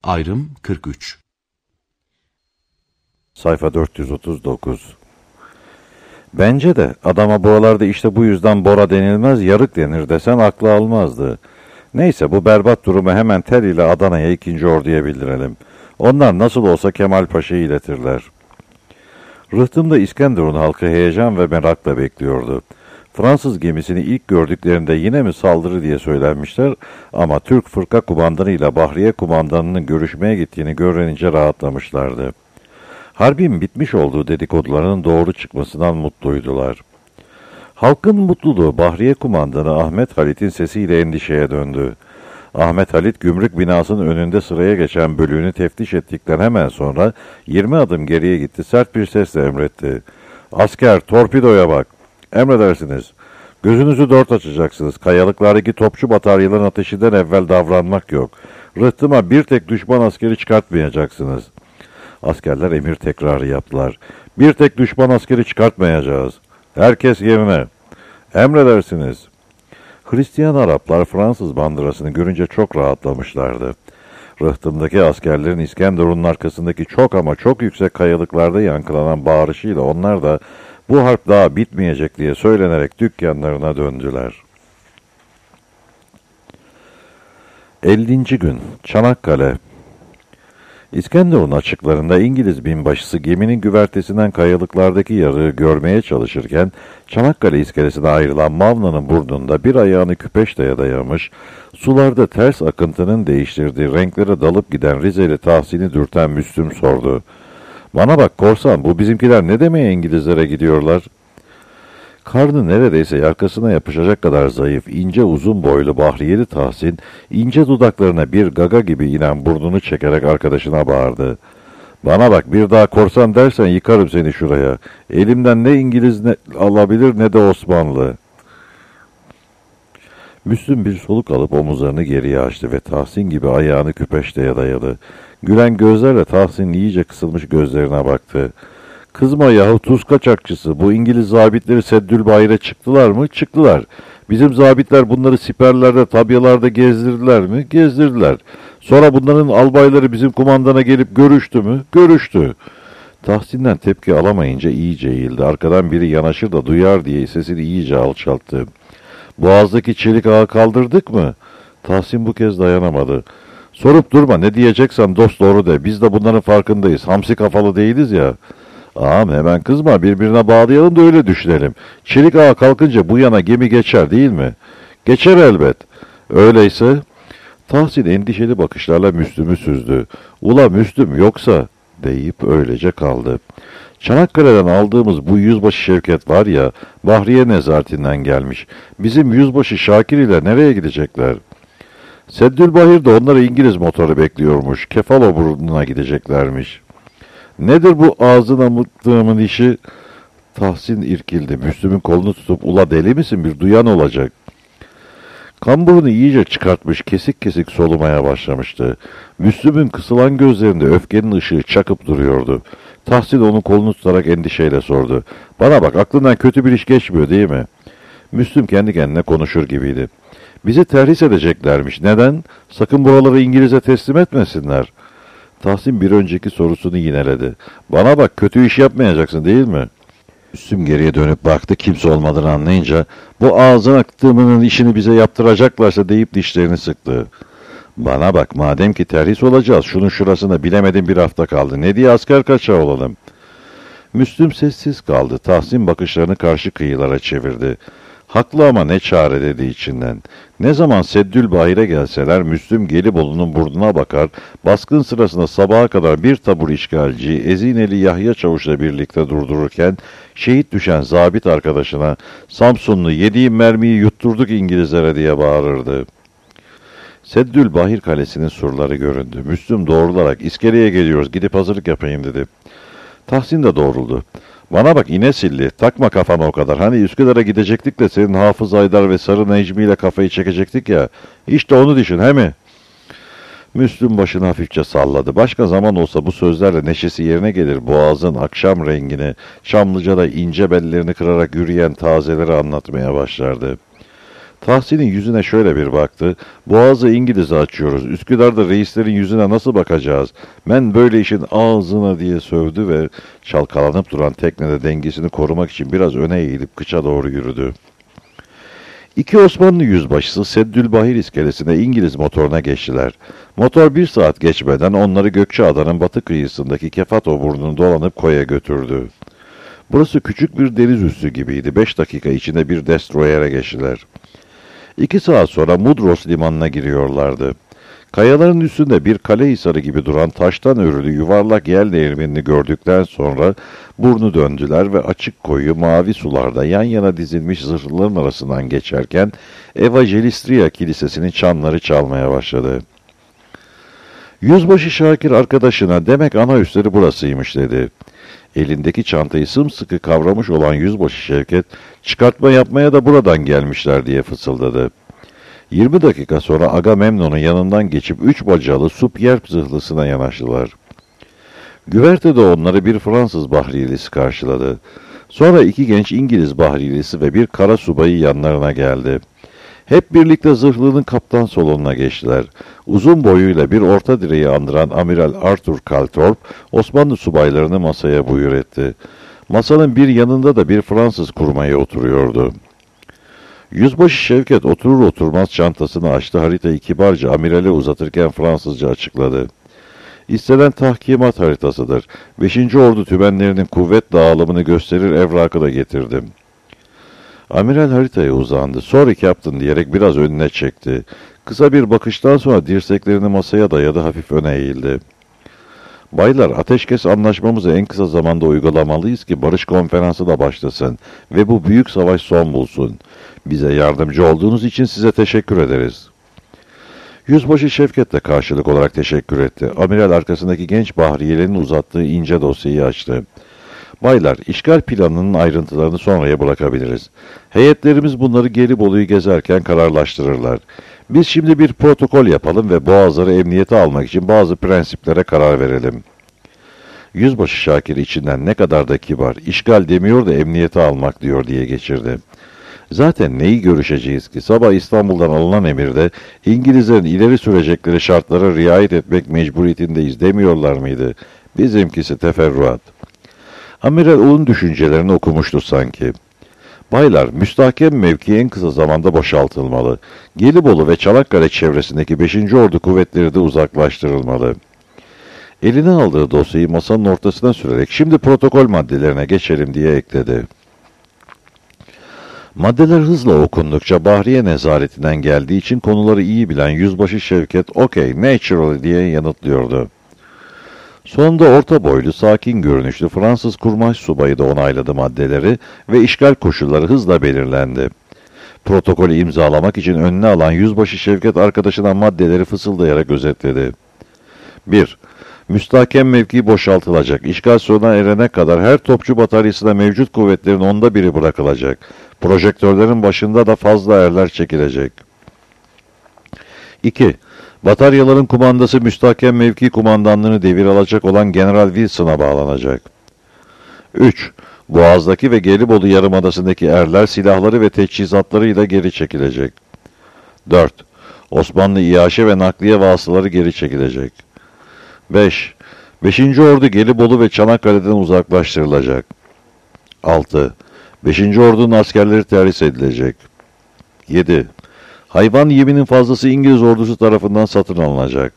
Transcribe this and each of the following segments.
Ayrım 43. Sayfa 439. Bence de adama buralarda işte bu yüzden Bora denilmez, yarık denir desen aklı almazdı. Neyse, bu berbat durumu hemen tel ile Adana'ya 2. Ordu'ya bildirelim. Onlar nasıl olsa Kemal Paşa'yı iletirler. Rıhtımda İskenderun halkı heyecan ve merakla bekliyordu. Fransız gemisini ilk gördüklerinde yine mi saldırı diye söylenmişler ama Türk fırka kumandanıyla Bahriye kumandanının görüşmeye gittiğini görünce rahatlamışlardı. Harbin bitmiş olduğu dedikodularının doğru çıkmasından mutluydular. Halkın mutluluğu Bahriye kumandanı Ahmet Halit'in sesiyle endişeye döndü. Ahmet Halit gümrük binasının önünde sıraya geçen bölüğünü teftiş ettikten hemen sonra 20 adım geriye gitti, sert bir sesle emretti. "Asker, torpidoya bak. Emredersiniz. Gözünüzü dört açacaksınız. Kayalıklardaki topçu bataryaların ateşinden evvel davranmak yok. Rıhtıma bir tek düşman askeri çıkartmayacaksınız." Askerler emir tekrarı yaptılar. "Bir tek düşman askeri çıkartmayacağız. Herkes yerine." "Emredersiniz." Hristiyan Araplar Fransız bandırasını görünce çok rahatlamışlardı. Rıhtımdaki askerlerin İskenderun'un arkasındaki çok ama çok yüksek kayalıklarda yankılanan bağırışıyla onlar da bu harp daha bitmeyecek diye söylenerek dükkanlarına döndüler. 50. gün Çanakkale. İskenderun açıklarında İngiliz binbaşısı geminin güvertesinden kayalıklardaki yarığı görmeye çalışırken Çanakkale iskelesine ayrılan Mavna'nın burnunda bir ayağını küpeşteye dayamış, sularda ters akıntının değiştirdiği renklere dalıp giden Rizeli Tahsin'i dürten Müslüm sordu. "Bana bak korsan, bu bizimkiler ne demeye İngilizlere gidiyorlar?" Karnı neredeyse yakasına yapışacak kadar zayıf, ince uzun boylu Bahriyeli Tahsin, ince dudaklarına bir gaga gibi inen burnunu çekerek arkadaşına bağırdı. "Bana bak, bir daha korsan dersen yıkarım seni şuraya. Elimden ne İngiliz alabilir ne de Osmanlı." Müslüm bir soluk alıp omuzlarını geriye açtı ve Tahsin gibi ayağını küpeşteye dayadı. Gülen gözlerle Tahsin'in iyice kısılmış gözlerine baktı. "Kızma yahu tuz kaçakçısı, bu İngiliz zabitleri Seddülbahir'e çıktılar mı? Çıktılar. Bizim zabitler bunları siperlerde, tabyalarda gezdirdiler mi? Gezdirdiler. Sonra bunların albayları bizim kumandana gelip görüştü mü? Görüştü." Tahsin'den tepki alamayınca iyice eğildi. Arkadan biri yanaşır da duyar diye sesini iyice alçalttı. "Boğazdaki çelik ağı kaldırdık mı?" Tahsin bu kez dayanamadı. "Sorup durma, ne diyeceksen dost doğru de. Biz de bunların farkındayız. Hamsi kafalı değiliz ya." "Ağam hemen kızma, birbirine bağlayalım da öyle düşünelim. Çelik ağa kalkınca bu yana gemi geçer değil mi?" "Geçer elbet." "Öyleyse..." Tahsin endişeli bakışlarla Müslüm'ü süzdü. "Ula Müslüm, yoksa..." deyip öylece kaldı. "Çanakkale'den aldığımız bu yüzbaşı Şevket var ya, Bahriye nezaretinden gelmiş. Bizim yüzbaşı Şakir ile nereye gidecekler?" "Seddülbahir de onları İngiliz motoru bekliyormuş. Kefalo burnuna gideceklermiş." "Nedir bu ağzına mıktığımın işi?" Tahsin irkildi. Müslüm'ün kolunu tutup "Ula deli misin, bir duyan olacak." Kamburunu iyice çıkartmış, kesik kesik solumaya başlamıştı. Müslüm'ün kısılan gözlerinde öfkenin ışığı çakıp duruyordu. Tahsin onun kolunu tutarak endişeyle sordu. "Bana bak, aklından kötü bir iş geçmiyor değil mi?" Müslüm kendi kendine konuşur gibiydi. "Bizi terhis edeceklermiş. Neden? Sakın buraları İngiliz'e teslim etmesinler." Tahsin bir önceki sorusunu yineledi. "Bana bak, kötü iş yapmayacaksın değil mi?" Müslüm geriye dönüp baktı, kimse olmadığını anlayınca "Bu ağzına aktığımının işini bize yaptıracaklarsa" deyip dişlerini sıktı. "Bana bak, madem ki terhis olacağız, şunun şurasında bilemedim bir hafta kaldı. Ne diye asker kaçağı olalım?" Müslüm sessiz kaldı. Tahsin bakışlarını karşı kıyılara çevirdi. "Haklı ama ne çare" dedi içinden. Ne zaman Seddülbahir'e gelseler Müslüm Gelibolu'nun burnuna bakar, baskın sırasında sabaha kadar bir tabur işgalciyi Ezineli Yahya Çavuş'la birlikte durdururken şehit düşen zabit arkadaşına "Samsunlu, yediğim mermiyi yutturduk İngilizlere" diye bağırırdı. Seddülbahir Kalesi'nin surları göründü. Müslüm doğrularak "İskeleye geliyoruz, gidip hazırlık yapayım" dedi. Tahsin de doğruldu. "Bana bak İnesilli, takma kafana o kadar. Hani Üsküdar'a gidecektik de senin Hafız Aydar ve Sarı Necmi ile kafayı çekecektik ya. İşte onu düşün, he mi?" Müslüm başını hafifçe salladı. Başka zaman olsa bu sözlerle neşesi yerine gelir. Boğazın akşam rengini, Çamlıca'da ince bellerini kırarak yürüyen tazeleri anlatmaya başlardı. Tahsin'in yüzüne şöyle bir baktı. Boğazı İngiliz'e açıyoruz. Üsküdar'da reislerin yüzüne nasıl bakacağız? Ben böyle işin ağzına diye sövdü ve çalkalanıp duran teknede dengesini korumak için biraz öne eğilip kıça doğru yürüdü. İki Osmanlı yüzbaşısı Seddülbahir iskelesine İngiliz motoruna geçtiler. Motor 1 saat geçmeden onları Gökçeada'nın batı kıyısındaki Kefato burnunu dolanıp koya götürdü. Burası küçük bir deniz üssü gibiydi. 5 dakika içinde bir destroyere geçtiler. 2 saat sonra Mudros limanına giriyorlardı. Kayaların üstünde bir kale hisarı gibi duran taştan örülü yuvarlak yel değirmenini gördükten sonra burnu döndüler ve açık koyu mavi sularda yan yana dizilmiş zırhlıların arasından geçerken Evangelistria Kilisesi'nin çanları çalmaya başladı. Yüzbaşı Şakir arkadaşına demek ana üsleri burasıymış dedi. Elindeki çantayı sımsıkı kavramış olan Yüzbaşı Şevket, çıkartma yapmaya da buradan gelmişler diye fısıldadı. 20 dakika sonra Agamemnon'un yanından geçip 3 bacalı Supyerp zırhlısına yanaştılar. Güvertede onları bir Fransız bahriyelisi karşıladı. Sonra 2 genç İngiliz bahriyelisi ve bir kara subayı yanlarına geldi. Hep birlikte zırhlının kaptan salonuna geçtiler. Uzun boyuyla bir orta direği andıran Amiral Arthur Kaltorp, Osmanlı subaylarını masaya buyur etti. Masanın bir yanında da bir Fransız kurmayı oturuyordu. Yüzbaşı Şevket oturur oturmaz çantasını açtı, haritayı kibarca amirale uzatırken Fransızca açıkladı. İstenen tahkimat haritasıdır. 5. Ordu tümenlerinin kuvvet dağılımını gösterir evrakı da getirdim. Amiral haritaya uzandı. Sonra yaptın diyerek biraz önüne çekti. Kısa bir bakıştan sonra dirseklerini masaya dayadı, hafif öne eğildi. Baylar, ateşkes anlaşmamızı en kısa zamanda uygulamalıyız ki barış konferansı da başlasın ve bu büyük savaş son bulsun. Bize yardımcı olduğunuz için size teşekkür ederiz. Yüzbaşı Şevket de karşılık olarak teşekkür etti. Amiral arkasındaki genç bahriyelerin uzattığı ince dosyayı açtı. Baylar, işgal planının ayrıntılarını sonraya bırakabiliriz. Heyetlerimiz bunları Gelibolu'yu gezerken kararlaştırırlar. Biz şimdi bir protokol yapalım ve boğazları emniyete almak için bazı prensiplere karar verelim. Yüzbaşı Şakir içinden ne kadar da kibar, işgal demiyor da emniyete almak diyor diye geçirdi. Zaten neyi görüşeceğiz ki? Sabah İstanbul'dan alınan emirde İngilizlerin ileri sürecekleri şartlara riayet etmek mecburiyetindeyiz demiyorlar mıydı? Bizimkisi teferruat. Amiral onun düşüncelerini okumuştu sanki. Baylar, müstahkem mevki en kısa zamanda boşaltılmalı. Gelibolu ve Çanakkale çevresindeki 5. Ordu kuvvetleri de uzaklaştırılmalı. Eline aldığı dosyayı masanın ortasına sürerek şimdi protokol maddelerine geçelim diye ekledi. Maddeler hızla okundukça Bahriye nezaretinden geldiği için konuları iyi bilen Yüzbaşı Şevket, "Okay, naturally" diye yanıtlıyordu. Sonunda orta boylu, sakin görünüşlü Fransız kurmay subayı da onayladı maddeleri ve işgal koşulları hızla belirlendi. Protokolü imzalamak için önüne alan Yüzbaşı Şevket arkadaşına maddeleri fısıldayarak özetledi. 1. Müstahkem mevki boşaltılacak. İşgal sona erene kadar her topçu bataryasına mevcut kuvvetlerin 1/10 bırakılacak. Projektörlerin başında da fazla erler çekilecek. 2. Bataryaların kumandası müstahkem mevki kumandanlığını devir alacak olan General Wilson'a bağlanacak. 3. Boğaz'daki ve Gelibolu Yarımadası'ndaki erler silahları ve teçhizatlarıyla geri çekilecek. 4. Osmanlı İHŞ ve nakliye vasıtaları geri çekilecek. 5. 5. Ordu Gelibolu ve Çanakkale'den uzaklaştırılacak. 6. 5. Ordu'nun askerleri terhis edilecek. 7. Hayvan yeminin fazlası İngiliz ordusu tarafından satın alınacak.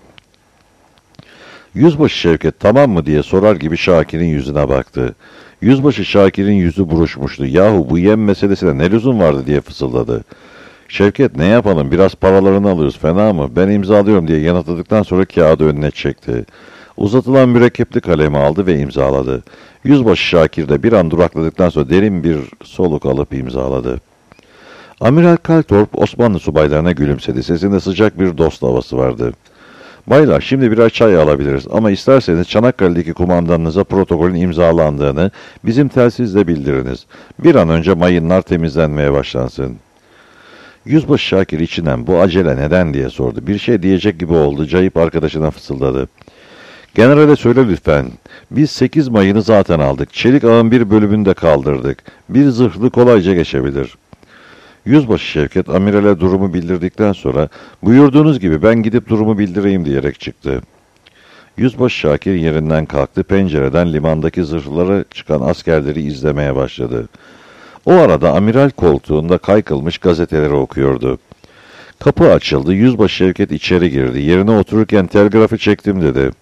Yüzbaşı Şevket tamam mı diye sorar gibi Şakir'in yüzüne baktı. Yüzbaşı Şakir'in yüzü buruşmuştu. Yahu bu yem meselesine ne lüzum vardı diye fısıldadı. Şevket ne yapalım biraz paralarını alırız fena mı? Ben imzalıyorum diye yanıtladıktan sonra kağıdı önüne çekti. Uzatılan mürekkepli kalemi aldı ve imzaladı. Yüzbaşı Şakir de bir an durakladıktan sonra derin bir soluk alıp imzaladı. Amiral Kaltorp Osmanlı subaylarına gülümsedi. Sesinde sıcak bir dost havası vardı. Baylar şimdi birer çay alabiliriz ama isterseniz Çanakkale'deki kumandanınıza protokolün imzalandığını bizim telsizle bildiriniz. Bir an önce mayınlar temizlenmeye başlansın. Yüzbaşı Şakir içinden bu acele neden diye sordu. Bir şey diyecek gibi oldu. Cayıp arkadaşına fısıldadı. Generale söyle lütfen. Biz 8 mayını zaten aldık. Çelik ağın bir bölümünü de kaldırdık. Bir zırhlı kolayca geçebilir. Yüzbaşı Şevket amirale durumu bildirdikten sonra buyurduğunuz gibi ben gidip durumu bildireyim diyerek çıktı. Yüzbaşı Şakir yerinden kalktı, pencereden limandaki zırhlara çıkan askerleri izlemeye başladı. O arada amiral koltuğunda kaykılmış gazeteleri okuyordu. Kapı açıldı, Yüzbaşı Şevket içeri girdi. Yerine otururken telgrafı çektim dedi.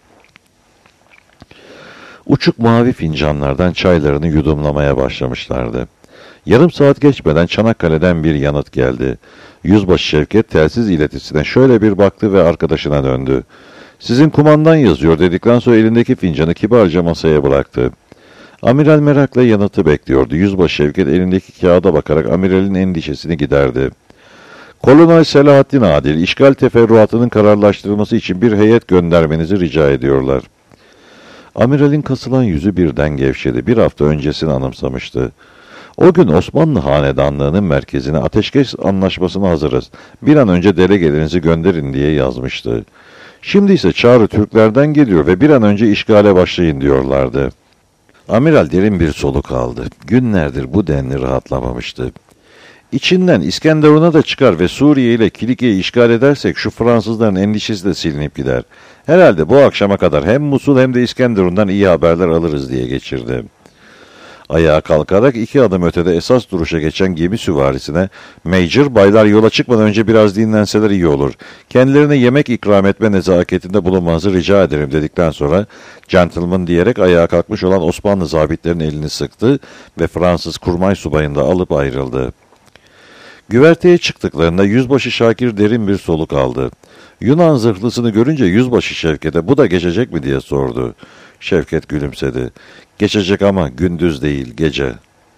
Uçuk mavi fincanlardan çaylarını yudumlamaya başlamışlardı. Yarım saat geçmeden Çanakkale'den bir yanıt geldi. Yüzbaşı Şevket telsiz iletisine şöyle bir baktı ve arkadaşına döndü. Sizin kumandan yazıyor dedikten sonra elindeki fincanı kibarca masaya bıraktı. Amiral merakla yanıtı bekliyordu. Yüzbaşı Şevket elindeki kağıda bakarak amiralin endişesini giderdi. Kolonel Selahattin Adil, işgal teferruatının kararlaştırılması için bir heyet göndermenizi rica ediyorlar. Amiralin kasılan yüzü birden gevşedi. Bir hafta öncesini anımsamıştı. O gün Osmanlı Hanedanlığı'nın merkezine ateşkes anlaşmasına hazırız. Bir an önce delegelerinizi gönderin diye yazmıştı. Şimdi ise çağrı Türklerden geliyor ve bir an önce işgale başlayın diyorlardı. Amiral derin bir soluk aldı. Günlerdir bu denli rahatlamamıştı. İçinden İskenderun'a da çıkar ve Suriye ile Kilike'yi işgal edersek şu Fransızların endişesi de silinip gider. Herhalde bu akşama kadar hem Musul hem de İskenderun'dan iyi haberler alırız diye geçirdi. Ayağa kalkarak 2 adım ötede esas duruşa geçen gemi süvarisine "Major, baylar yola çıkmadan önce biraz dinlenseler iyi olur. Kendilerine yemek ikram etme nezaketinde bulunmanızı rica ederim" dedikten sonra "Gentleman" diyerek ayağa kalkmış olan Osmanlı zabitlerin elini sıktı ve Fransız kurmay subayını da alıp ayrıldı. Güverteye çıktıklarında Yüzbaşı Şakir derin bir soluk aldı. Yunan zırhlısını görünce Yüzbaşı Şevket'e "Bu da geçecek mi?" diye sordu. Şevket gülümsedi. "Geçecek ama gündüz değil, gece."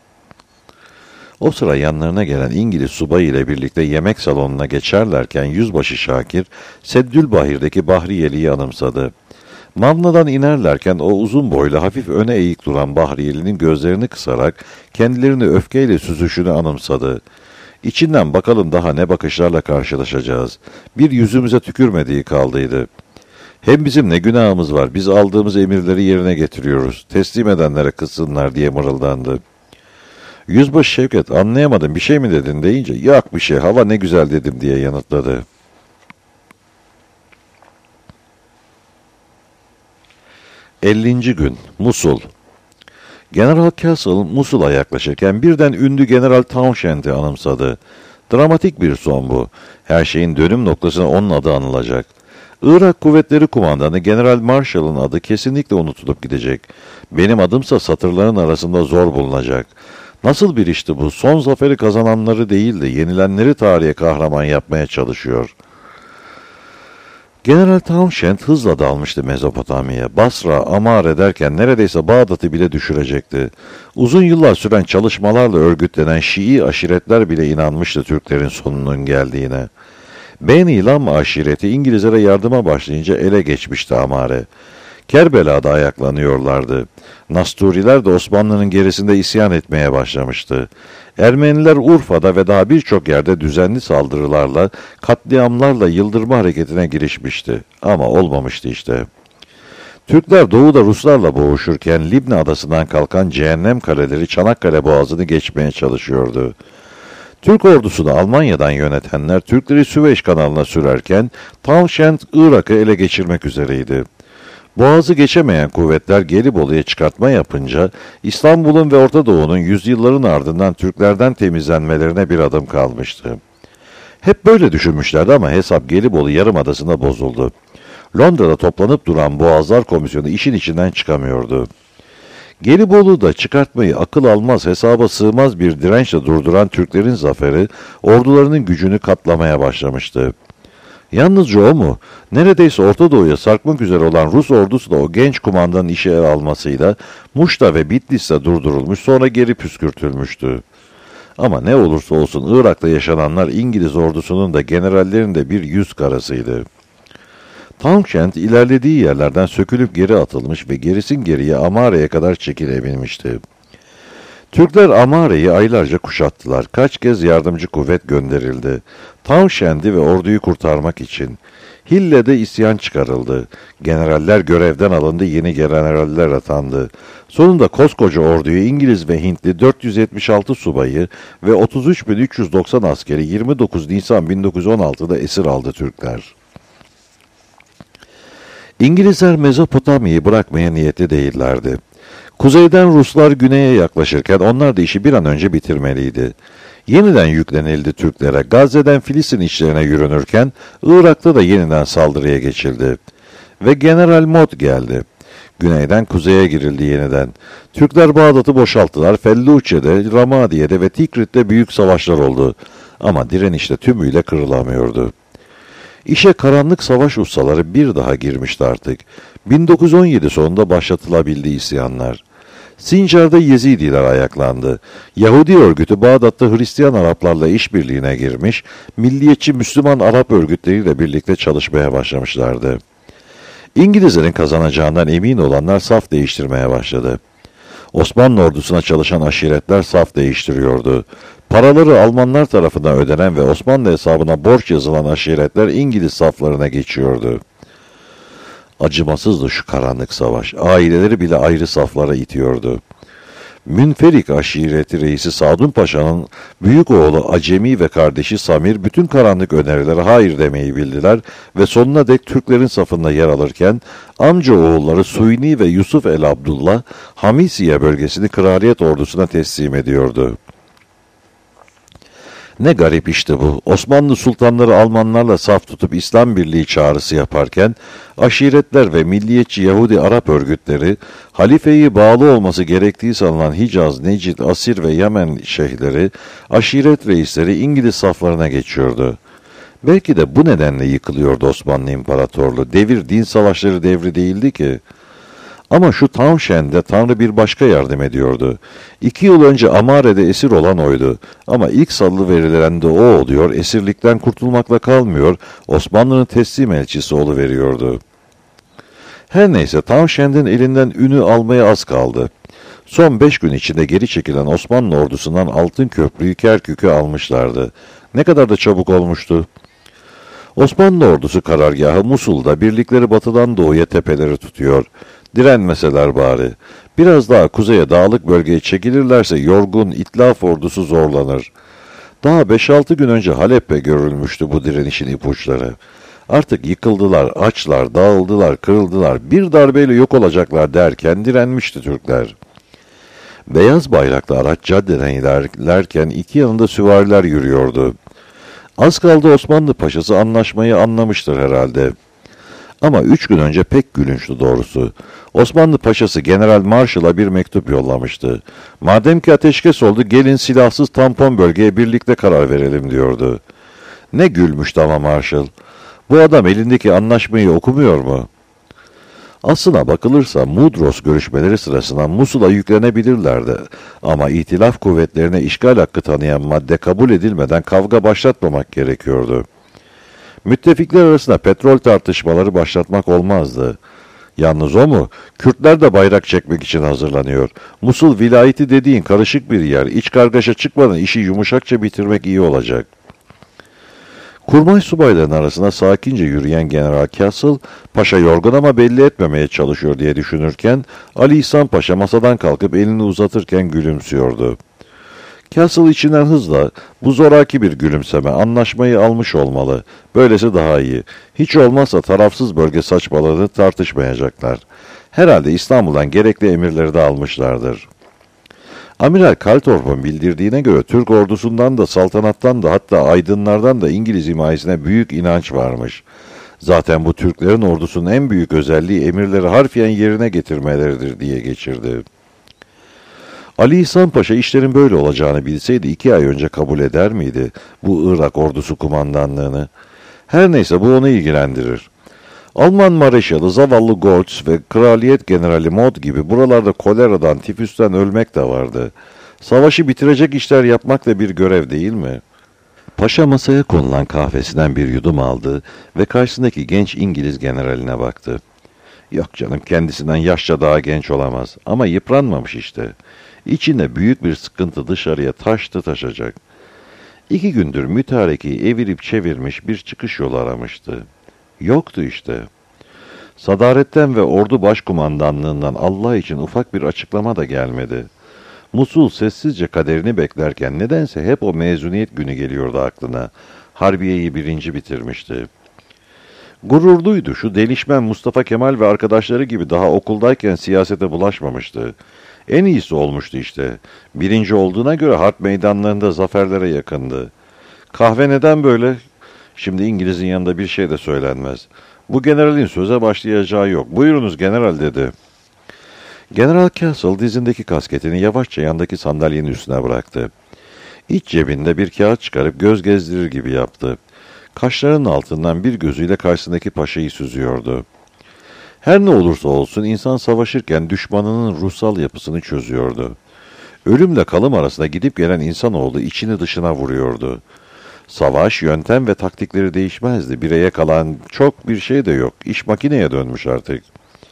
O sıra yanlarına gelen İngiliz subayı ile birlikte yemek salonuna geçerlerken Yüzbaşı Şakir, Seddülbahir'deki Bahriyeli'yi anımsadı. Mavnadan inerlerken o uzun boylu hafif öne eğik duran Bahriyeli'nin gözlerini kısarak kendilerini öfkeyle süzüşünü anımsadı. İçinden bakalım daha ne bakışlarla karşılaşacağız. Bir yüzümüze tükürmediği kaldıydı. Hem bizim ne günahımız var, biz aldığımız emirleri yerine getiriyoruz. Teslim edenlere kızsınlar diye mırıldandı. Yüzbaşı Şevket anlayamadım bir şey mi dedin deyince yok bir şey hava ne güzel dedim diye yanıtladı. 50. gün Musul. General Castle Musul'a yaklaşırken birden ünlü General Townshend'i anımsadı. Dramatik bir son bu. Her şeyin dönüm noktasına onun adı anılacak. Irak Kuvvetleri Kumandanı General Marshall'ın adı kesinlikle unutulup gidecek. Benim adımsa satırların arasında zor bulunacak. Nasıl bir işti bu? Son zaferi kazananları değil de yenilenleri tarihe kahraman yapmaya çalışıyor. General Townshend hızla dalmıştı Mezopotamya'ya. Basra, Amare derken neredeyse Bağdat'ı bile düşürecekti. Uzun yıllar süren çalışmalarla örgütlenen Şii aşiretler bile inanmıştı Türklerin sonunun geldiğine. Beni Lam aşireti İngilizlere yardıma başlayınca ele geçmişti Amare. Kerbela'da ayaklanıyorlardı. Nasturiler de Osmanlı'nın gerisinde isyan etmeye başlamıştı. Ermeniler Urfa'da ve daha birçok yerde düzenli saldırılarla, katliamlarla yıldırma hareketine girişmişti. Ama olmamıştı işte. Türkler doğuda Ruslarla boğuşurken Libne adasından kalkan cehennem kaleleri Çanakkale Boğazı'nı geçmeye çalışıyordu. Türk ordusunu Almanya'dan yönetenler Türkleri Süveyş kanalına sürerken Townshend Irak'ı ele geçirmek üzereydi. Boğazı geçemeyen kuvvetler Gelibolu'ya çıkartma yapınca İstanbul'un ve Orta Doğu'nun yüzyılların ardından Türklerden temizlenmelerine bir adım kalmıştı. Hep böyle düşünmüşlerdi ama hesap Gelibolu Yarımadası'nda bozuldu. Londra'da toplanıp duran Boğazlar Komisyonu işin içinden çıkamıyordu. Gelibolu'da çıkartmayı akıl almaz, hesaba sığmaz bir dirençle durduran Türklerin zaferi ordularının gücünü katlamaya başlamıştı. Yalnızca o mu? Neredeyse Orta Doğu'ya sarkmak üzere olan Rus ordusu da o genç kumandanın işe el almasıyla Muş'ta ve Bitlis'te durdurulmuş sonra geri püskürtülmüştü. Ama ne olursa olsun Irak'ta yaşananlar İngiliz ordusunun da generallerin de bir yüz karasıydı. Townshend ilerlediği yerlerden sökülüp geri atılmış ve gerisin geriye Amare'ye kadar çekilebilmişti. Türkler Amare'yi aylarca kuşattılar. Kaç kez yardımcı kuvvet gönderildi. Townshend'i ve orduyu kurtarmak için. Hille'de isyan çıkarıldı. Generaller görevden alındı, yeni generaller atandı. Sonunda koskoca orduyu İngiliz ve Hintli 476 subayı ve 33.390 askeri 29 Nisan 1916'da esir aldı Türkler. İngilizler Mezopotamya'yı bırakmaya niyetli değillerdi. Kuzeyden Ruslar güneye yaklaşırken onlar da işi bir an önce bitirmeliydi. Yeniden yüklenildi Türklere. Gazze'den Filistin içlerine yürünürken Irak'ta da yeniden saldırıya geçildi. Ve General Mod geldi. Güneyden kuzeye girildi yeniden. Türkler Bağdat'ı boşalttılar. Felluce'de, Ramadiye'de ve Tikrit'te büyük savaşlar oldu. Ama direnişte tümüyle kırılamıyordu. İşe karanlık savaş ustaları bir daha girmişti artık. 1917 sonunda başlatılabildi isyanlar. Sincar'da Yezidiler ayaklandı. Yahudi örgütü Bağdat'ta Hristiyan Araplarla işbirliğine girmiş, milliyetçi Müslüman Arap örgütleriyle birlikte çalışmaya başlamışlardı. İngilizlerin kazanacağından emin olanlar saf değiştirmeye başladı. Osmanlı ordusuna çalışan aşiretler saf değiştiriyordu. Paraları Almanlar tarafından ödenen ve Osmanlı hesabına borç yazılan aşiretler İngiliz saflarına geçiyordu. Acımasızdı şu karanlık savaş. Aileleri bile ayrı saflara itiyordu. Münferik aşireti reisi Sadun Paşa'nın büyük oğlu Acemi ve kardeşi Samir bütün karanlık önerilere hayır demeyi bildiler ve sonuna dek Türklerin safında yer alırken amca oğulları Suyni ve Yusuf el Abdullah Hamisiye bölgesini kraliyet ordusuna teslim ediyordu. Ne garip işte bu. Osmanlı sultanları Almanlarla saf tutup İslam Birliği çağrısı yaparken, aşiretler ve milliyetçi Yahudi Arap örgütleri, halifeyi bağlı olması gerektiği sanılan Hicaz, Necid, Asir ve Yemen şeyhleri, aşiret reisleri İngiliz saflarına geçiyordu. Belki de bu nedenle yıkılıyordu Osmanlı İmparatorluğu. Devir din savaşları devri değildi ki. Ama şu Tavşen'de Tanrı bir başka yardım ediyordu. 2 yıl önce Amare'de esir olan oydu. Ama ilk salı verilen de o oluyor, esirlikten kurtulmakla kalmıyor, Osmanlı'nın teslim elçisi oluveriyordu. Her neyse Tavşen'den elinden ünü almaya az kaldı. Son 5 gün içinde geri çekilen Osmanlı ordusundan Altın Köprü'yü Kerkük'ü almışlardı. Ne kadar da çabuk olmuştu. Osmanlı ordusu karargahı Musul'da birlikleri batıdan doğuya tepeleri tutuyor. Direnmeseler bari. Biraz daha kuzeye dağlık bölgeye çekilirlerse yorgun İtlaf ordusu zorlanır. Daha 5-6 gün önce Halep'te görülmüştü bu direnişin ipuçları. Artık yıkıldılar, açlar, dağıldılar, kırıldılar, bir darbeyle yok olacaklar derken direnmişti Türkler. Beyaz bayraklı araç caddeden ilerlerken iki yanında süvariler yürüyordu. Az kaldı Osmanlı Paşası anlaşmayı anlamıştır herhalde. Ama 3 gün önce pek gülünçtü doğrusu. Osmanlı Paşası General Marshall'a bir mektup yollamıştı. Madem ki ateşkes oldu gelin silahsız tampon bölgeye birlikte karar verelim diyordu. Ne gülmüştü ama Marshall. Bu adam elindeki anlaşmayı okumuyor mu? Aslına bakılırsa Mudros görüşmeleri sırasında Musul'a yüklenebilirlerdi. Ama İtilaf kuvvetlerine işgal hakkı tanıyan madde kabul edilmeden kavga başlatmamak gerekiyordu. Müttefikler arasında petrol tartışmaları başlatmak olmazdı. Yalnız o mu? Kürtler de bayrak çekmek için hazırlanıyor. Musul vilayeti dediğin karışık bir yer. İç kargaşa çıkmadan işi yumuşakça bitirmek iyi olacak. Kurmay subayların arasında sakince yürüyen General Castle, paşa yorgun ama belli etmemeye çalışıyor diye düşünürken, Ali İhsan Paşa masadan kalkıp elini uzatırken gülümsüyordu. Castle içinden hızla, bu zoraki bir gülümseme, anlaşmayı almış olmalı. Böylesi daha iyi. Hiç olmazsa tarafsız bölge saçmalarını tartışmayacaklar. Herhalde İstanbul'dan gerekli emirleri de almışlardır. Amiral Kaltorp'un bildirdiğine göre Türk ordusundan da saltanattan da hatta aydınlardan da İngiliz himayesine büyük inanç varmış. Zaten bu Türklerin ordusunun en büyük özelliği emirleri harfiyen yerine getirmeleridir diye geçirdi. Ali İhsan Paşa işlerin böyle olacağını bilseydi 2 ay önce kabul eder miydi bu Irak ordusu kumandanlığını? Her neyse bu onu ilgilendirir. Alman Mareşalı zavallı Goltz ve Kraliyet Generali Mod gibi buralarda koleradan, tifüsten ölmek de vardı. Savaşı bitirecek işler yapmak da bir görev değil mi? Paşa masaya konulan kahvesinden bir yudum aldı ve karşısındaki genç İngiliz generaline baktı. Yok canım kendisinden yaşça daha genç olamaz ama yıpranmamış işte. İçinde büyük bir sıkıntı dışarıya taşacak. 2 gündür mütarekeyi evirip çevirmiş bir çıkış yolu aramıştı. Yoktu işte. Sadaretten ve ordu başkumandanlığından Allah için ufak bir açıklama da gelmedi. Musul sessizce kaderini beklerken nedense hep o mezuniyet günü geliyordu aklına. Harbiye'yi birinci bitirmişti. Gururluydu. Şu delişmen Mustafa Kemal ve arkadaşları gibi daha okuldayken siyasete bulaşmamıştı. En iyisi olmuştu işte. Birinci olduğuna göre harp meydanlarında zaferlere yakındı. Kahve neden böyle? Şimdi İngiliz'in yanında bir şey de söylenmez. Bu generalin söze başlayacağı yok. Buyurunuz general dedi. General Castle dizindeki kasketini yavaşça yandaki sandalyenin üstüne bıraktı. İç cebinde bir kağıt çıkarıp göz gezdirir gibi yaptı. Kaşlarının altından bir gözüyle karşısındaki paşayı süzüyordu. Her ne olursa olsun insan savaşırken düşmanının ruhsal yapısını çözüyordu. Ölümle kalım arasında gidip gelen insanoğlu içini dışına vuruyordu. Savaş, yöntem ve taktikleri değişmezdi. Bireye kalan çok bir şey de yok. İş makineye dönmüş artık.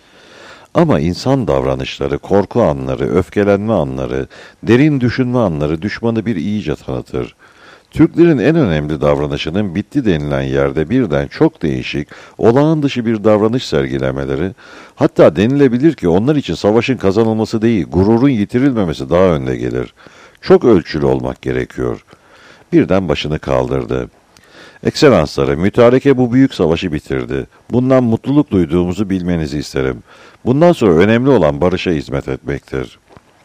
Ama insan davranışları, korku anları, öfkelenme anları, derin düşünme anları düşmanı bir iyice tanıtır. Türklerin en önemli davranışının bitti denilen yerde birden çok değişik, olağan dışı bir davranış sergilemeleri, hatta denilebilir ki onlar için savaşın kazanılması değil, gururun yitirilmemesi daha önde gelir. Çok ölçülü olmak gerekiyor. Birden başını kaldırdı. Ekselansları, mütareke bu büyük savaşı bitirdi. Bundan mutluluk duyduğumuzu bilmenizi isterim. Bundan sonra önemli olan barışa hizmet etmektir.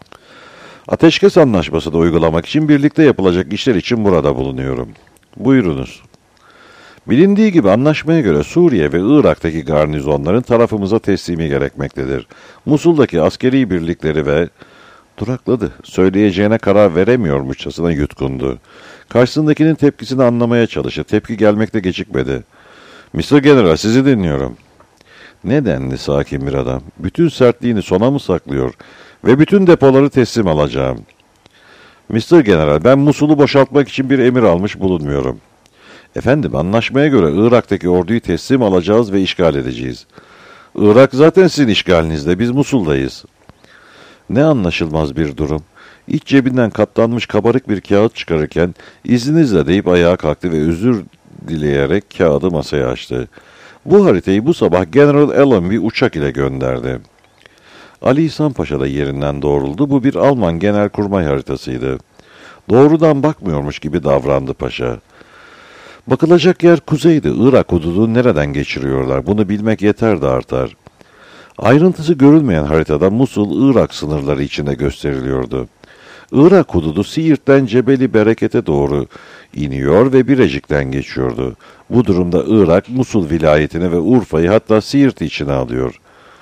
Ateşkes anlaşmasını uygulamak için birlikte yapılacak işler için burada bulunuyorum. Buyurunuz. Bilindiği gibi anlaşmaya göre Suriye ve Irak'taki garnizonların tarafımıza teslimi gerekmektedir. Musul'daki askeri birlikleri ve... Durakladı. Söyleyeceğine karar veremiyormuşçasına yutkundu. Karşısındakinin tepkisini anlamaya çalıştı. Tepki gelmekte gecikmedi. Mr. General sizi dinliyorum. Nedenli sakin bir adam. Bütün sertliğini sona mı saklıyor? Ve bütün depoları teslim alacağım. Mr. General ben Musul'u boşaltmak için bir emir almış bulunmuyorum. Efendim anlaşmaya göre Irak'taki orduyu teslim alacağız ve işgal edeceğiz. Irak zaten sizin işgalinizde. Biz Musul'dayız. Ne anlaşılmaz bir durum. İç cebinden katlanmış kabarık bir kağıt çıkarırken izninizle deyip ayağa kalktı ve özür dileyerek kağıdı masaya açtı. Bu haritayı bu sabah General Allenby uçak ile gönderdi. Ali İhsan Paşa da yerinden doğruldu. Bu bir Alman genelkurmay haritasıydı. Doğrudan bakmıyormuş gibi davrandı paşa. Bakılacak yer kuzeydi. Irak hududunu nereden geçiriyorlar? Bunu bilmek yeter de artar. Ayrıntısı görülmeyen haritada Musul, Irak sınırları içinde gösteriliyordu. Irak hududu Siirt'ten Cebeli Bereket'e doğru iniyor ve Birecik'ten geçiyordu. Bu durumda Irak, Musul vilayetini ve Urfa'yı hatta Siirt'i içine alıyor.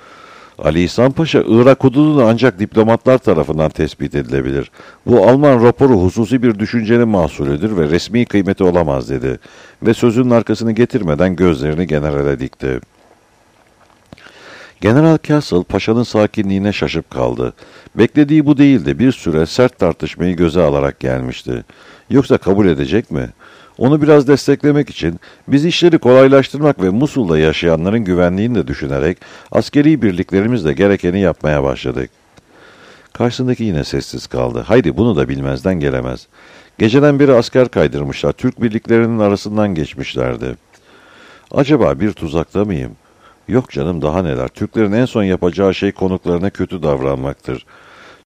Ali İhsan Paşa, Irak hududunu ancak diplomatlar tarafından tespit edilebilir. Bu Alman raporu hususi bir düşüncenin mahsulüdür ve resmi kıymeti olamaz dedi. Ve sözünün arkasını getirmeden gözlerini generale dikti. General Castle paşanın sakinliğine şaşıp kaldı. Beklediği bu değildi. Bir süre sert tartışmayı göze alarak gelmişti. Yoksa kabul edecek mi? Onu biraz desteklemek için biz işleri kolaylaştırmak ve Musul'da yaşayanların güvenliğini de düşünerek askeri birliklerimizle gerekeni yapmaya başladık. Karşısındaki yine sessiz kaldı. Haydi bunu da bilmezden gelemez. Geceden beri asker kaydırmışlar. Türk birliklerinin arasından geçmişlerdi. Acaba bir tuzakta mıyım? Yok canım daha neler. Türklerin en son yapacağı şey konuklarına kötü davranmaktır.